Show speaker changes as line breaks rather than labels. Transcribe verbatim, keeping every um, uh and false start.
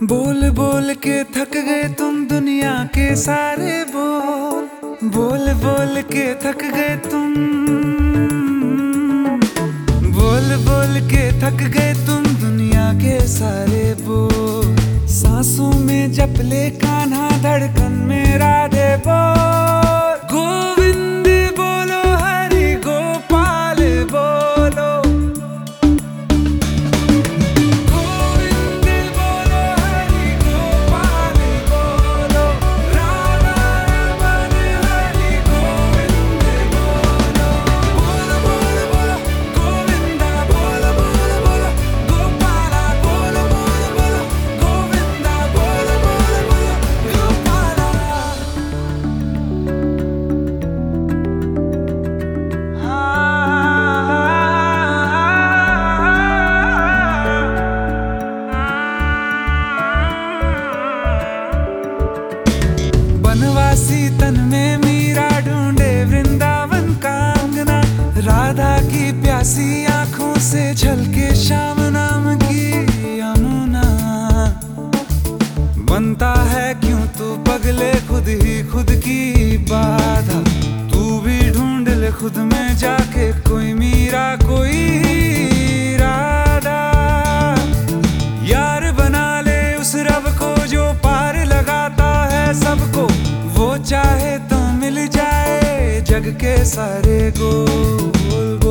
बोल बोल के थक गए तुम दुनिया के सारे बोल। बोल बोल के थक गए तुम। बोल बोल के थक गए तुम दुनिया के सारे बोल। सांसों में जप ले कान्हा धड़कन में राधे बोल। गोविंद बोलो हरि गोपाल बोलो। बनवासी तन में मीरा ढूंढे वृंदावन का अंगना। राधा की प्यासी आंखों से झलके श्याम नाम की यमुना। बनता है क्यों तू पगले खुद ही खुद की बाधा। तू भी ढूंढ ले खुद में जाके कोई मीरा कोई राधा। यार बना ले उस रब को जो पार लगाता है सबको। वो चाहे तो मिल जाए जग के सारे गोल।